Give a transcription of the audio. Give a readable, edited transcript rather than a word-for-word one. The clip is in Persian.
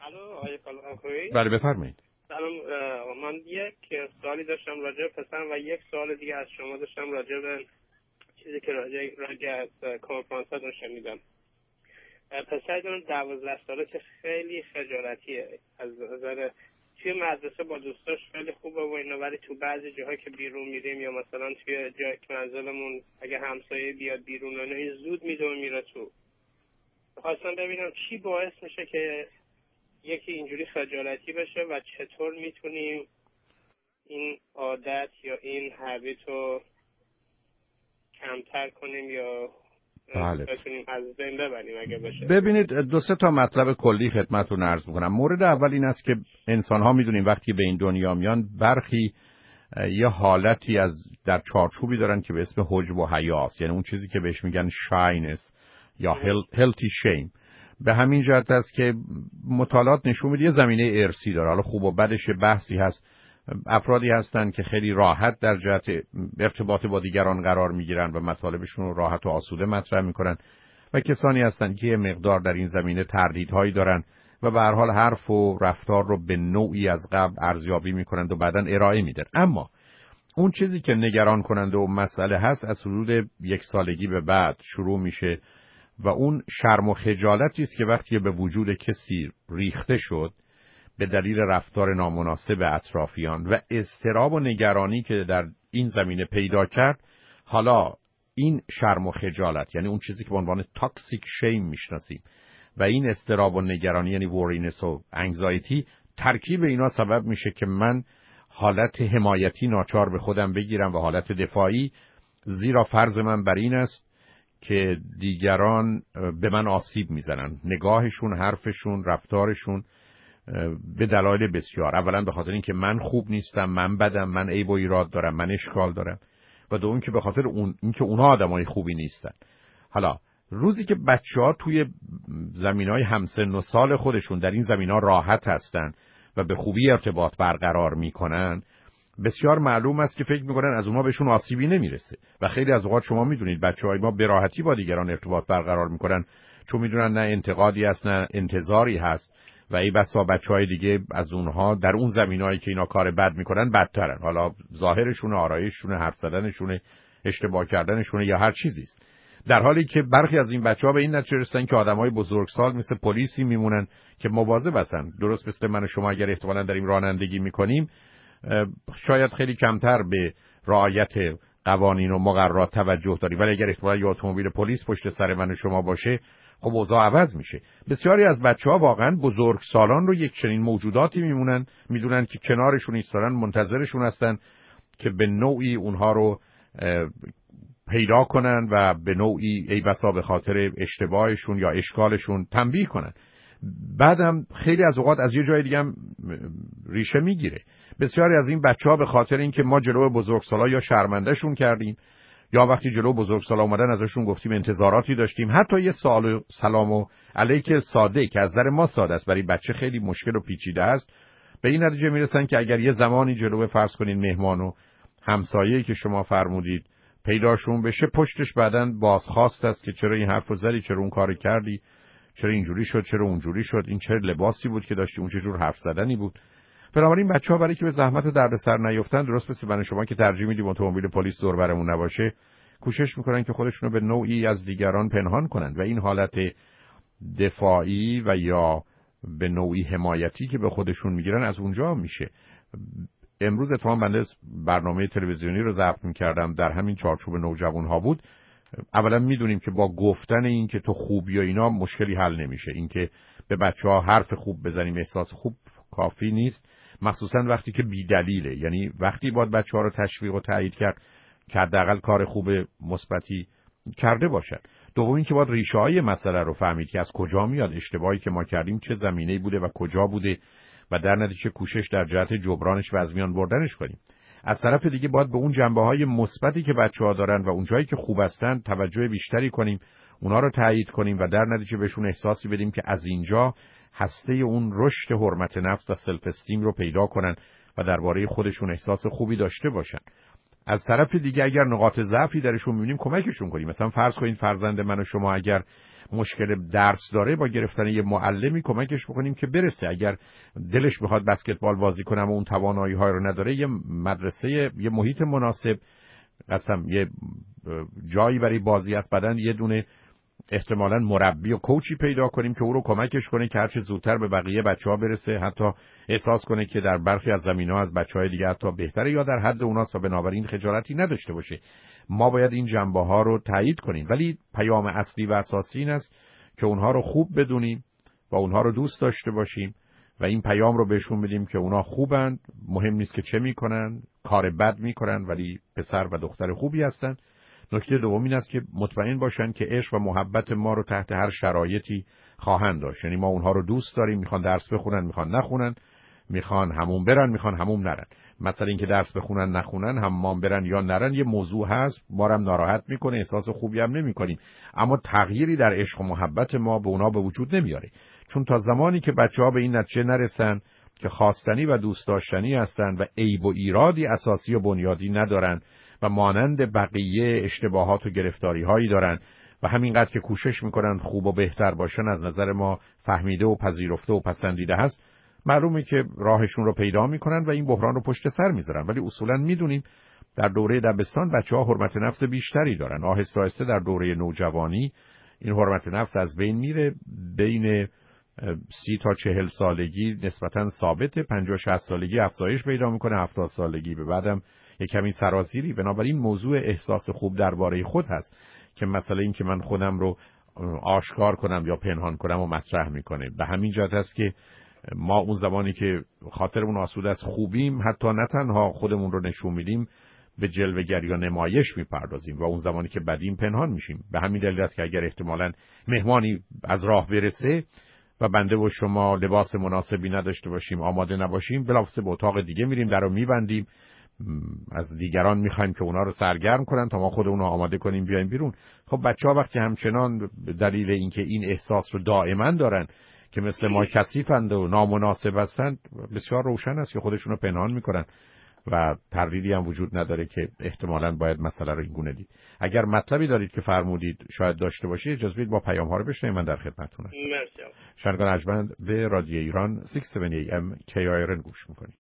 الو آقای کلاهخویی. بله بفرمایید. سلام، من یک سوالی داشتم راجع به پسرم و یک سوال دیگه از شما داشتم راجع به چیزی که راجع از کنفرانساتون شنیدم. پسرتون 12 ساله که خیلی خجالتیه، از نظر توی مدرسه با دوستاش خیلی خوبه و اینا، ولی تو بعضی جاها که بیرون میریم یا مثلا توی جای منزلمون اگه همسایه بیاد بیرون و این زود میره تو. خواستم ببینم چی باعث میشه که یکی اینجوری خجالتی بشه و چطور میتونیم این عادت یا این هابیت رو کمتر کنیم یا بتونیم از بین ببریم اگه بشه. ببینید دو سه تا مطلب کلی خدمتتون عرض می‌کنم. مورد اول این است که انسان‌ها می‌دونیم وقتی به این دنیا میان برخی یه حالتی از در چارچوبی دارن که به اسم حجب و حیا است، یعنی اون چیزی که بهش میگن شاینس یا هلتی شیم. به همین جهت است که مطالعات نشون میده یه زمینه ارثی داره. حالا خوب و بدش بحثی هست. افرادی هستن که خیلی راحت در جهت ارتباط با دیگران قرار میگیرن و مطالبشون رو راحت و آسوده مطرح میکنن و کسانی هستن که یه مقدار در این زمینه تردیدهایی دارن و به هر حال حرف و رفتار رو به نوعی از قبل ارزیابی میکنند و بعداً ارائه میدن. اما اون چیزی که نگران کننده و مسئله هست از حدود 1 سالگی به بعد شروع میشه و اون شرم و خجالتی است که وقتی به وجود کسی ریخته شد به دلیل رفتار نامناسب اطرافیان و اضطراب و نگرانی که در این زمینه پیدا کرد، حالا این شرم و خجالت، یعنی اون چیزی که به عنوان تاکسیک شیم میشناسیم، و این اضطراب و نگرانی یعنی ورینس و انگزایتی، ترکیب اینا سبب میشه که من حالت حمایتی ناچار به خودم بگیرم و حالت دفاعی، زیرا فرض من بر این است که دیگران به من آسیب میزنن، نگاهشون، حرفشون، رفتارشون، به دلایل بسیار. اولا به خاطر اینکه من خوب نیستم، من بدم، من عیب و ایراد دارم، من اشکال دارم، و دوم که به خاطر اینکه اونها آدمای خوبی نیستن. حالا روزی که بچه‌ها توی زمینهای همسن و سال خودشون در این زمینا راحت هستن و به خوبی ارتباط برقرار میکنن، بسیار معلوم است که فکر میکنن از اونها بهشون آسیبی نمیرسه. و خیلی از اوقات شما میدونید بچه‌های ما به راحتی با دیگران ارتباط برقرار میکنن، چون میدونن نه انتقادی هست نه انتظاری هست، و ای بسا بچه‌های دیگه از اونها در اون زمینه‌ای که اینا کار بد میکنن بدترن. حالا ظاهرشون، آرایششون، حرف زدنشون، اشتباه کردنشون یا هر چیزی است. در حالی که برخی از این بچه‌ها به این نتیجه رسیدن که آدمای بزرگسال مثل پلیسی میمونن که مواظب هستن. درست مثل من و شما اگر احتمالاً داریم رانندگی میکنیم، شاید خیلی کمتر به رعایت قوانین و مقررات توجه داریم، ولی اگر احتمالاً یه اتومبیل پلیس پشت سر من و شما باشه، خب اوضاع عوض میشه. بسیاری از بچه‌ها واقعاً بزرگسالان رو یک چنین موجوداتی میدونن که کنارشون ایستادن، منتظرشون هستن که به نوعی اونها رو پیدا کنن و به نوعی ای بسا به خاطر اشتباهشون یا اشکالشون تنبیه کنن. بعدم خیلی از اوقات از یه جای دیگه هم ریشه میگیره. بسیاری از این بچه‌ها به خاطر اینکه ما جلوی بزرگسالا یا شرمندهشون کردیم، یا وقتی جلو بزرگسالا اومدن ازشون گفتیم انتظاراتی داشتیم، حتی یه سلام و علیک ساده که از نظر ما ساده است برای بچه خیلی مشکل و پیچیده است، به این نتیجه میرسن که اگر یه زمانی جلو فرض کنین مهمان و همسایه‌ای که شما فرمودید پیداشون بشه، پشتش بعداً بازخواست است که چرا این حرفو زدی، چرا اون کارو کردی، چرا اینجوری شد، چرا اونجوری شد، این چه لباسی بود که داشتی، اون چه جور حرف زدنی بود. بنابراین بچه‌ها برای که به زحمت و دردسر نیفتن، درست مثل من شما که ترجیح میدیم اتومبیل پلیس دور برمون نباشه، کوشش میکنن که خودشونو به نوعی از دیگران پنهان کنن و این حالت دفاعی و یا به نوعی حمایتی که به خودشون میگیرن از اونجا میشه. امروز اتفاقا بنده برنامه تلویزیونی رو ضبط میکردم، در همین چارچوب نوجوان‌ها بود. اولا میدونیم که با گفتن این که تو خوبی و اینا مشکلی حل نمیشه. این که به بچه‌ها حرف خوب بزنیم، احساس خوب کافی نیست، مخصوصا وقتی که بی دلیله. یعنی وقتی باید بچه‌ها رو تشویق و تایید کرد که حداقل کار خوب مثبتی کرده باشد. دوم این که باید ریشه‌های مسئله رو فهمید که از کجا میاد، اشتباهی که ما کردیم چه زمینه‌ای بوده و کجا بوده و در نتیجه کوشش در جهت جبرانش و از میان بردنش کنیم. از طرف دیگه باید به اون جنبه‌های مثبتی که بچه‌ها دارن و اون جایی که خوب هستن توجه بیشتری کنیم، اونا رو تایید کنیم و در نتیجه بهشون احساسی بدیم که از اینجا هسته اون رشد حرمت نفس و سلف استیم رو پیدا کنن و درباره خودشون احساس خوبی داشته باشن. از طرف دیگه اگر نقاط ضعفی درشون می‌بینیم کمکشون کنیم. مثلا فرض کنید فرزند من و شما اگر مشکل درس داره با گرفتن یه معلمی کمکش بکنیم که برسه. اگر دلش میخواد بسکتبال بازی کنه و اون توانایی‌ها رو نداره، یه مدرسه، یه محیط مناسب، قسم یه جایی برای بازی است، بعدن یه دونه احتمالاً مربی و کوچی پیدا کنیم که او رو کمکش کنه که هرچه زودتر به بقیه بچه‌ها برسه، حتی احساس کنه که در برخی از زمینه‌ها از بچه‌های دیگه حتی بهتره یا در حد اوناست و بنابراین خجالتی نداشته باشه. ما باید این جنبه‌ها رو تایید کنیم، ولی پیام اصلی و اساسی این است که اونها رو خوب بدونیم و اونها رو دوست داشته باشیم و این پیام رو بهشون بدیم که اونا خوبند، مهم نیست که چه میکنن، کار بد میکنن ولی پسر و دختر خوبی هستن. نکته دوم این است که مطمئن باشن که عشق و محبت ما رو تحت هر شرایطی خواهند داشت. یعنی ما اونها رو دوست داریم، میخوان درس بخونن، میخوان نخونن، میخوان حموم برن، میخوان حموم نرن. مثلا اینکه درس بخونن نخونن، حمام برن یا نرن یه موضوع هست، ما رو هم ناراحت میکنه، احساس خوبی هم نمیکنیم، اما تغییری در عشق و محبت ما به اونها به وجود نمیاره. چون تا زمانی که بچه‌ها به این نتیجه نرسن که خواستنی و دوست داشتنی هستند و عیب و ایرادی اساسی و بنیادی ندارن و مانند بقیه اشتباهات و گرفتاری‌هایی دارن و همینقدر که کوشش میکنن خوب و بهتر باشن از نظر ما فهمیده و پذیرفته و پسندیده هست، معلومه که راهشون رو پیدا میکنن و این بحران رو پشت سر میذارن. ولی اصولا میدونیم در دوره دبستان بچه‌ها حرمت نفس بیشتری دارن. آهسته آهسته در دوره نوجوانی این حرمت نفس از بین میره. بین 30 تا 40 سالگی نسبتاً ثابته، 50-60 سالگی افزایش پیدا میکنه، 70 سالگی به بعدم یک کمی سرازیری. بنابراین موضوع احساس خوب درباره خود هست که مسئله این که من خودم رو آشکار کنم یا پنهان کنم و مطرح میکنه. به همین جهت است که ما اون زمانی که خاطرمون آسوده از خوبیم، حتی نه تنها خودمون رو نشون میدیم، به جلوه‌گری یا نمایش میپردازیم و اون زمانی که بدیم پنهان میشیم. به همین دلیل است که اگر احتمالاً مهمانی از راه برسه و بنده و شما لباس مناسبی نداشته باشیم، آماده نباشیم، بلافاصله به اتاق دیگه میریم، در رو میبندیم، از دیگران میخوایم که اونا رو سرگرم کنن تا ما خودمون رو آماده کنیم بیایم بیرون. خب بچه‌ها وقتی همچنان دلیل اینکه این احساس رو دائما دارن که مثل ما کثیفند و نامناسب هستند، بسیار روشن است که خودشون رو پنهان میکنن و تردیدی هم وجود نداره که احتمالاً باید مسئله رو این گونه دید. اگر مطلبی دارید که فرمودید شاید داشته باشید، اجازه بدید با پیام ها رو بشنویم. من در خدمتتون هستم. مرسی. شنگان اجمند به رادیو ایران 670 AM KIRN گوش میکنید.